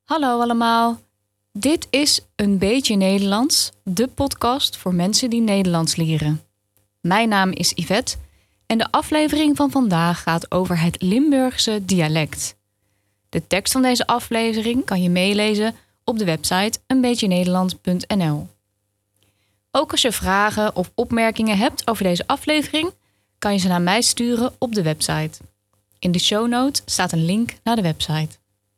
Hallo allemaal, dit is Een Beetje Nederlands, de podcast voor mensen die Nederlands leren. Mijn naam is Yvette en de aflevering van vandaag gaat over het Limburgse dialect. De tekst van deze aflevering kan je meelezen op de website eenbeetjenederlands.nl. Ook als je vragen of opmerkingen hebt over deze aflevering, kan je ze naar mij sturen op de website. In de show notes staat een link naar de website.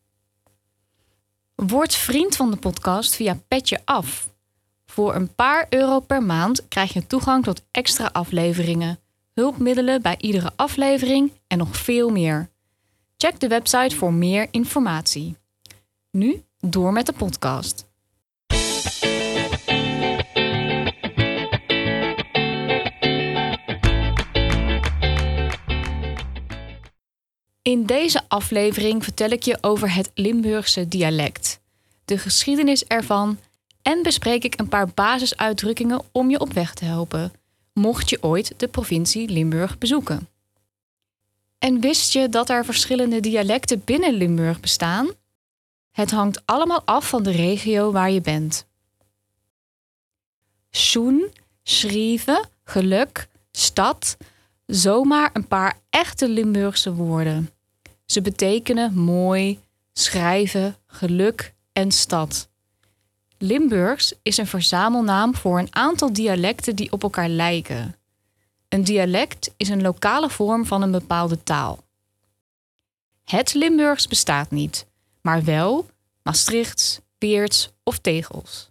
Word vriend van de podcast via Petje Af. Voor een paar euro per maand krijg je toegang tot extra afleveringen, hulpmiddelen bij iedere aflevering en nog veel meer. Check de website voor meer informatie. Nu door met de podcast. In deze aflevering vertel ik je over het Limburgse dialect, de geschiedenis ervan en bespreek ik een paar basisuitdrukkingen om je op weg te helpen, mocht je ooit de provincie Limburg bezoeken. En wist je dat er verschillende dialecten binnen Limburg bestaan? Het hangt allemaal af van de regio waar je bent. Schoen, schrijven, geluk, stad, zomaar een paar echte Limburgse woorden. Ze betekenen mooi, schrijven, geluk en stad. Limburgs is een verzamelnaam voor een aantal dialecten die op elkaar lijken. Een dialect is een lokale vorm van een bepaalde taal. Het Limburgs bestaat niet, maar wel Maastrichts, Weerts of Tegels.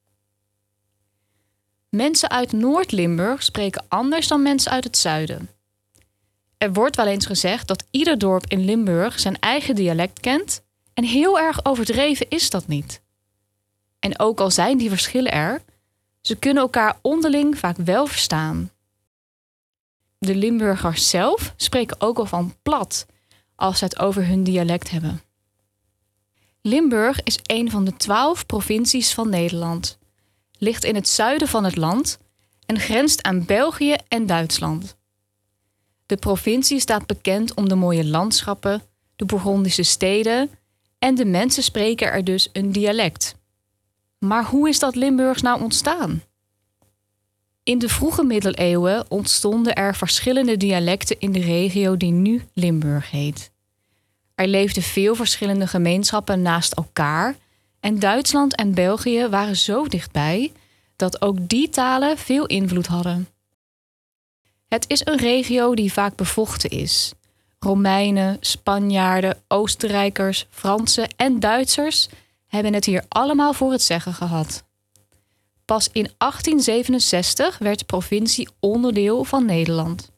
Mensen uit Noord-Limburg spreken anders dan mensen uit het zuiden. Er wordt wel eens gezegd dat ieder dorp in Limburg zijn eigen dialect kent en heel erg overdreven is dat niet. En ook al zijn die verschillen er, ze kunnen elkaar onderling vaak wel verstaan. De Limburgers zelf spreken ook al van plat als ze het over hun dialect hebben. Limburg is een van de 12 provincies van Nederland, ligt in het zuiden van het land en grenst aan België en Duitsland. De provincie staat bekend om de mooie landschappen, de Bourgondische steden en de mensen spreken er dus een dialect. Maar hoe is dat Limburgs nou ontstaan? In de vroege middeleeuwen ontstonden er verschillende dialecten in de regio die nu Limburg heet. Er leefden veel verschillende gemeenschappen naast elkaar en Duitsland en België waren zo dichtbij dat ook die talen veel invloed hadden. Het is een regio die vaak bevochten is. Romeinen, Spanjaarden, Oostenrijkers, Fransen en Duitsers hebben het hier allemaal voor het zeggen gehad. Pas in 1867 werd de provincie onderdeel van Nederland.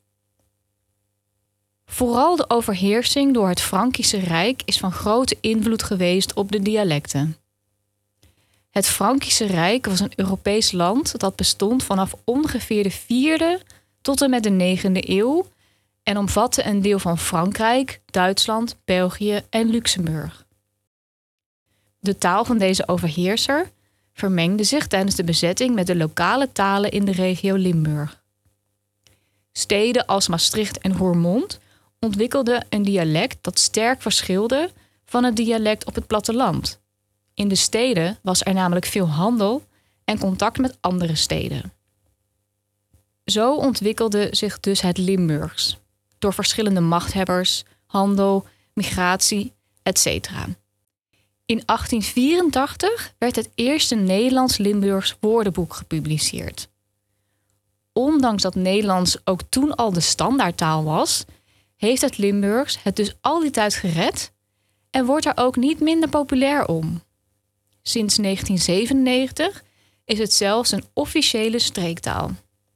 Vooral de overheersing door het Frankische Rijk is van grote invloed geweest op de dialecten. Het Frankische Rijk was een Europees land dat bestond vanaf ongeveer de 4e tot en met de 9e eeuw en omvatte een deel van Frankrijk, Duitsland, België en Luxemburg. De taal van deze overheerser vermengde zich tijdens de bezetting met de lokale talen in de regio Limburg. Steden als Maastricht en Roermond ontwikkelden een dialect dat sterk verschilde van het dialect op het platteland. In de steden was er namelijk veel handel en contact met andere steden. Zo ontwikkelde zich dus het Limburgs, door verschillende machthebbers, handel, migratie, etc. In 1884 werd het eerste Nederlands-Limburgs woordenboek gepubliceerd. Ondanks dat Nederlands ook toen al de standaardtaal was, heeft het Limburgs het dus al die tijd gered en wordt er ook niet minder populair om. Sinds 1997 is het zelfs een officiële streektaal.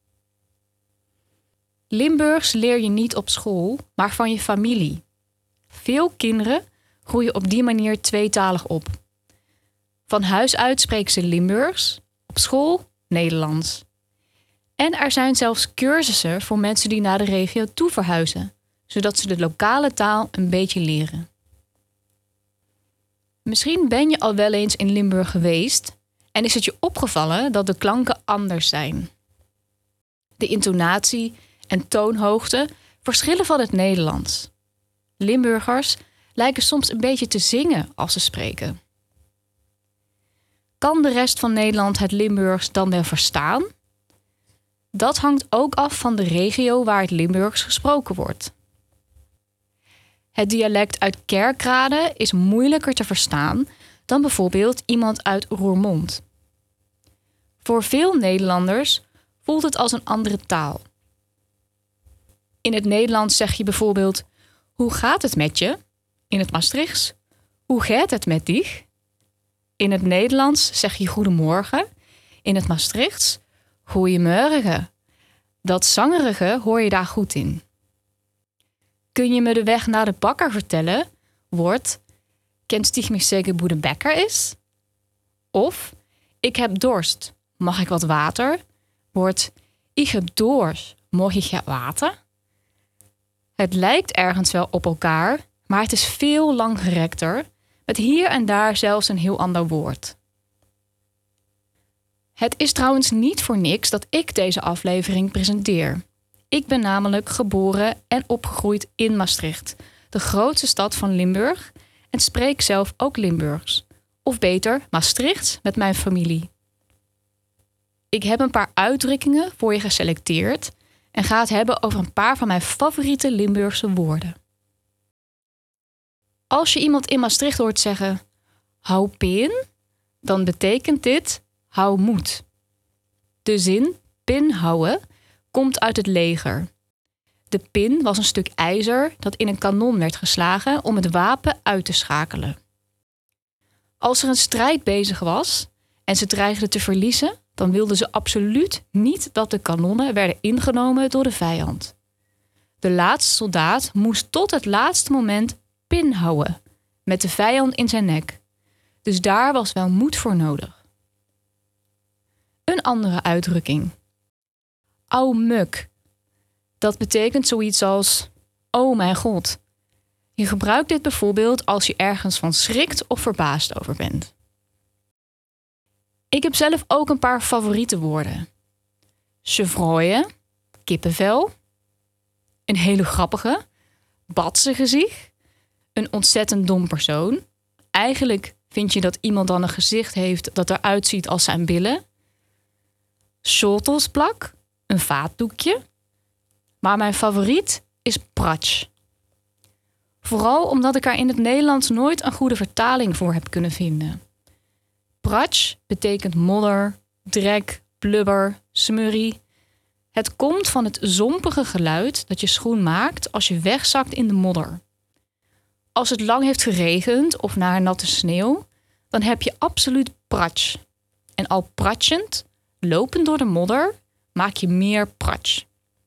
Limburgs leer je niet op school, maar van je familie. Veel kinderen groeien op die manier tweetalig op. Van huis uit spreken ze Limburgs, op school Nederlands. En er zijn zelfs cursussen voor mensen die naar de regio toe verhuizen, zodat ze de lokale taal een beetje leren. Misschien ben je al wel eens in Limburg geweest en is het je opgevallen dat de klanken anders zijn. De intonatie en toonhoogte verschillen van het Nederlands. Limburgers lijken soms een beetje te zingen als ze spreken. Kan de rest van Nederland het Limburgs dan wel verstaan? Dat hangt ook af van de regio waar het Limburgs gesproken wordt. Het dialect uit Kerkrade is moeilijker te verstaan dan bijvoorbeeld iemand uit Roermond. Voor veel Nederlanders voelt het als een andere taal. In het Nederlands zeg je bijvoorbeeld: hoe gaat het met je? In het Maastrichts: hoe gaat het met dich? In het Nederlands zeg je goedemorgen. In het Maastrichts: goeiemorgen. Dat zangerige hoor je daar goed in. Kun je me de weg naar de bakker vertellen? Wordt: kent dich mich zeggen hoe de bakker is? Of: ik heb dorst. Mag ik wat water? Wordt: ik heb dorst. Mag ik het water? Het lijkt ergens wel op elkaar, maar het is veel langgerekter, met hier en daar zelfs een heel ander woord. Het is trouwens niet voor niks dat ik deze aflevering presenteer. Ik ben namelijk geboren en opgegroeid in Maastricht, de grootste stad van Limburg, en spreek zelf ook Limburgs. Of beter, Maastrichts met mijn familie. Ik heb een paar uitdrukkingen voor je geselecteerd en ga het hebben over een paar van mijn favoriete Limburgse woorden. Als je iemand in Maastricht hoort zeggen: hou pin, dan betekent dit: hou moed. De zin pin houden komt uit het leger. De pin was een stuk ijzer dat in een kanon werd geslagen om het wapen uit te schakelen. Als er een strijd bezig was en ze dreigden te verliezen, dan wilden ze absoluut niet dat de kanonnen werden ingenomen door de vijand. De laatste soldaat moest tot het laatste moment pin houden, met de vijand in zijn nek. Dus daar was wel moed voor nodig. Een andere uitdrukking. Au muk. Dat betekent zoiets als: oh mijn god. Je gebruikt dit bijvoorbeeld als je ergens van schrikt of verbaasd over bent. Ik heb zelf ook een paar favoriete woorden. Chevrooien, kippenvel. Een hele grappige, batsengezicht. Een ontzettend dom persoon. Eigenlijk vind je dat iemand dan een gezicht heeft dat eruit ziet als zijn billen. Schotelsplak, een vaatdoekje. Maar mijn favoriet is pratsch. Vooral omdat ik er in het Nederlands nooit een goede vertaling voor heb kunnen vinden. Pratsch betekent modder, drek, blubber, smurrie. Het komt van het zompige geluid dat je schoen maakt als je wegzakt in de modder. Als het lang heeft geregend of na natte sneeuw, dan heb je absoluut pratsch. En al pratschend, lopend door de modder, maak je meer pratsch.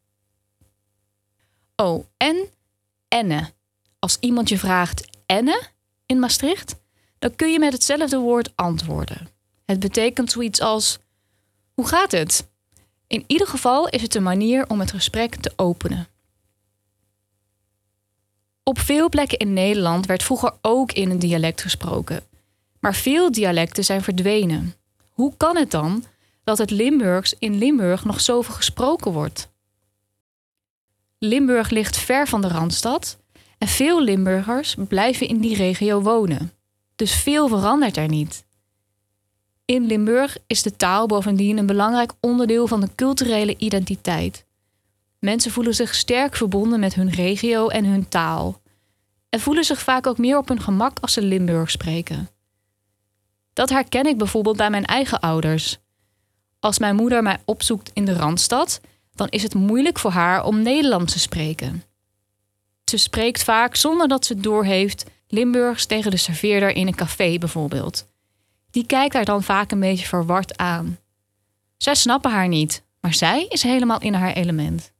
Oh, en enne. Als iemand je vraagt enne in Maastricht, dan kun je met hetzelfde woord antwoorden. Het betekent zoiets als: hoe gaat het? In ieder geval is het een manier om het gesprek te openen. Op veel plekken in Nederland werd vroeger ook in een dialect gesproken. Maar veel dialecten zijn verdwenen. Hoe kan het dan dat het Limburgs in Limburg nog zoveel gesproken wordt? Limburg ligt ver van de Randstad en veel Limburgers blijven in die regio wonen. Dus veel verandert er niet. In Limburg is de taal bovendien een belangrijk onderdeel van de culturele identiteit. Mensen voelen zich sterk verbonden met hun regio en hun taal. En voelen zich vaak ook meer op hun gemak als ze Limburgs spreken. Dat herken ik bijvoorbeeld bij mijn eigen ouders. Als mijn moeder mij opzoekt in de Randstad, dan is het moeilijk voor haar om Nederlands te spreken. Ze spreekt vaak zonder dat ze het doorheeft Limburgs tegen de serveerder in een café bijvoorbeeld. Die kijkt haar dan vaak een beetje verward aan. Zij snappen haar niet, maar zij is helemaal in haar element.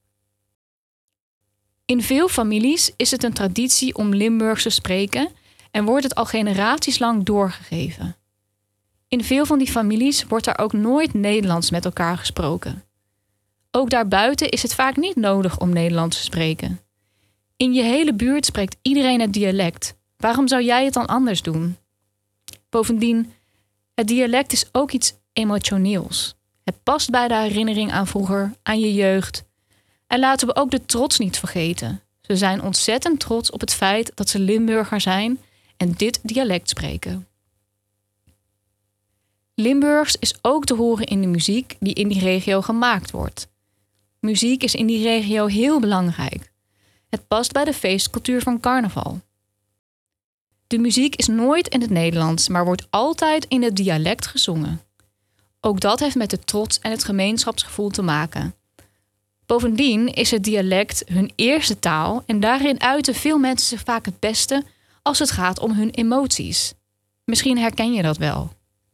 In veel families is het een traditie om Limburgs te spreken en wordt het al generaties lang doorgegeven. In veel van die families wordt er ook nooit Nederlands met elkaar gesproken. Ook daarbuiten is het vaak niet nodig om Nederlands te spreken. In je hele buurt spreekt iedereen het dialect. Waarom zou jij het dan anders doen? Bovendien, het dialect is ook iets emotioneels. Het past bij de herinnering aan vroeger, aan je jeugd. En laten we ook de trots niet vergeten. Ze zijn ontzettend trots op het feit dat ze Limburger zijn en dit dialect spreken. Limburgs is ook te horen in de muziek die in die regio gemaakt wordt. Muziek is in die regio heel belangrijk. Het past bij de feestcultuur van carnaval. De muziek is nooit in het Nederlands, maar wordt altijd in het dialect gezongen. Ook dat heeft met de trots en het gemeenschapsgevoel te maken. Bovendien is het dialect hun eerste taal en daarin uiten veel mensen zich vaak het beste als het gaat om hun emoties. Misschien herken je dat wel.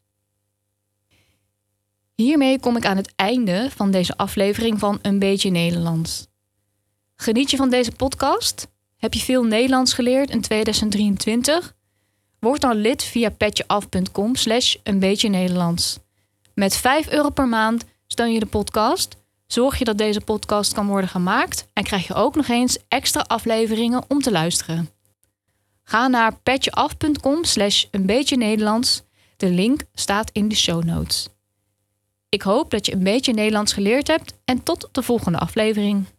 Hiermee kom ik aan het einde van deze aflevering van Een Beetje Nederlands. Geniet je van deze podcast? Heb je veel Nederlands geleerd in 2023? Word dan lid via petjeaf.com/eenbeetjenederlands. Met €5 per maand steun je de podcast, zorg je dat deze podcast kan worden gemaakt en krijg je ook nog eens extra afleveringen om te luisteren. Ga naar petjeaf.com/eenbeetjenederlands. De link staat in de show notes. Ik hoop dat je een beetje Nederlands geleerd hebt en tot de volgende aflevering.